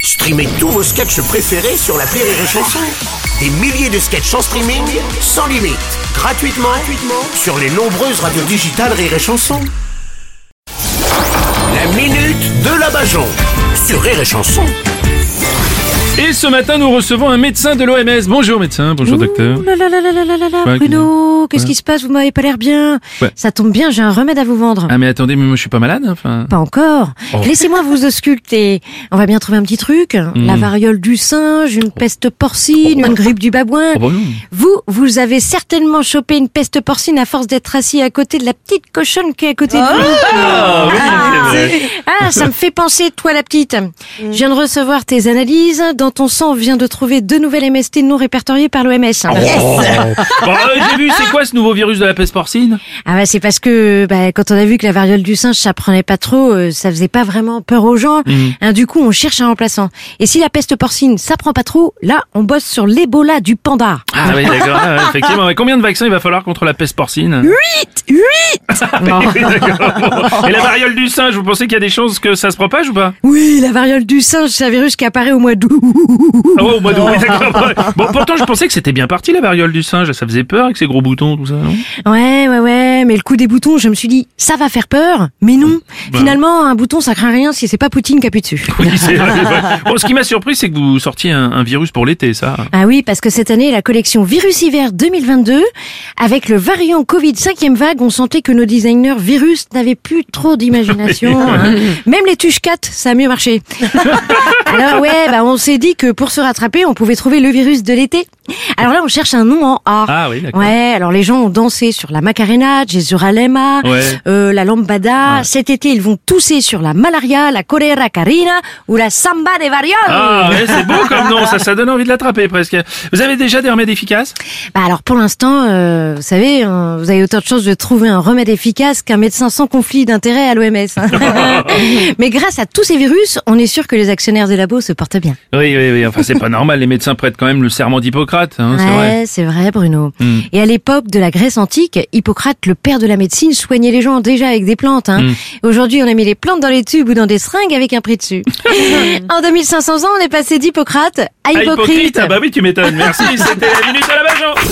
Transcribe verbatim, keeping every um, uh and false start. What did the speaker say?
Streamez tous vos sketchs préférés sur l'appli Rire et Chanson. Des milliers de sketchs en streaming, sans limite, gratuitement, gratuitement sur les nombreuses radios digitales Rire et Chanson. La minute de la Bajon sur Rire et Chanson. Et ce matin, nous recevons un médecin de l'O M S. Bonjour médecin, bonjour Ouh docteur. Là là là là là là là, Ouais, Bruno, ouais. qu'est-ce qui se passe? Vous m'avez pas l'air bien. Ouais. Ça tombe bien, j'ai un remède à vous vendre. Ah mais attendez, mais moi je suis pas malade, enfin. Pas encore. Oh. Laissez-moi vous ausculter. On va bien trouver un petit truc. La variole du singe, une peste porcine, une grippe du babouin. Oh bah non. Vous, vous avez certainement chopé une peste porcine à force d'être assis à côté de la petite cochonne qui est à côté de vous. Ah oui, c'est vrai. Ah, ça me fait penser, toi la petite. Je viens de recevoir tes analyses. Dans ton sang, on vient de trouver deux nouvelles M S T non répertoriées par l'O M S. Oh. Bon, euh, j'ai vu, c'est quoi ce nouveau virus de la peste porcine? Ah bah c'est parce que bah, quand on a vu que la variole du singe ça prenait pas trop, euh, ça faisait pas vraiment peur aux gens. Mmh. Hein, du coup on cherche un remplaçant. Et si la peste porcine ça prend pas trop, là on bosse sur l'Ebola du panda. Ah oui, d'accord, ah, ouais, effectivement. Et combien de vaccins il va falloir contre la peste porcine? Huit, huit. Oui, d'accord. Bon. Et la variole du singe, vous pensez qu'il y a des chances que ça se propage ou pas? Oui, la variole du singe, c'est un virus qui apparaît au mois d'août. Ah ouais, au mois d'août, oui, d'accord. Bon, pourtant je pensais que c'était bien parti la variole du singe. Ça faisait peur avec ses gros boutons, tout ça, non? Ouais, ouais, ouais, mais le coup des boutons, je me suis dit, ça va faire peur, mais non. Bah. Finalement, un bouton, ça craint rien si c'est pas Poutine qui appuie dessus. Oui, c'est vrai. c'est vrai. Bon, ce qui m'a surpris, c'est que vous sortiez un, un virus pour l'été, ça. Ah oui, parce que cette année, la collection Virus Hiver deux mille vingt-deux, avec le variant Covid cinquième vague, on sentait que nos designers virus n'avaient plus trop d'imagination. Hein. Même les tuches quatre, ça a mieux marché. Alors ouais, bah on s'est dit que pour se rattraper, on pouvait trouver le virus de l'été. Alors là, on cherche un nom en A. Ah oui, d'accord. Ouais, alors les gens ont dansé sur la Macarena, Jesuralema, Ouais. euh, la Lambada. Ouais. Cet été, ils vont tousser sur la Malaria, la Colera Carina ou la Samba des Varioles. Ah ouais, c'est beau comme nom, ça, ça donne envie de l'attraper presque. Vous avez déjà des remèdes efficaces? Bah alors pour l'instant, euh, vous savez, hein, vous avez autant de chances de trouver un remède efficace qu'un médecin sans conflit d'intérêt à l'O M S. Hein. Mais grâce à tous ces virus, on est sûr que les actionnaires des labos se portent bien. Oui, oui, oui, enfin c'est pas normal, les médecins prêtent quand même le serment d'Hippocrate, hein, c'est vrai. Ouais, c'est vrai, Bruno. Mm. Et à l'époque de la Grèce antique, Hippocrate, le père de la médecine, soignait les gens déjà avec des plantes. Hein. Mm. Aujourd'hui, on a mis les plantes dans les tubes ou dans des seringues avec un prix dessus. En deux mille cinq cents ans, on est passé d'Hippocrate à Ah, Hypocrite. hypocrite, ah bah oui, tu m'étonnes, merci, c'était la minute à la Bajon.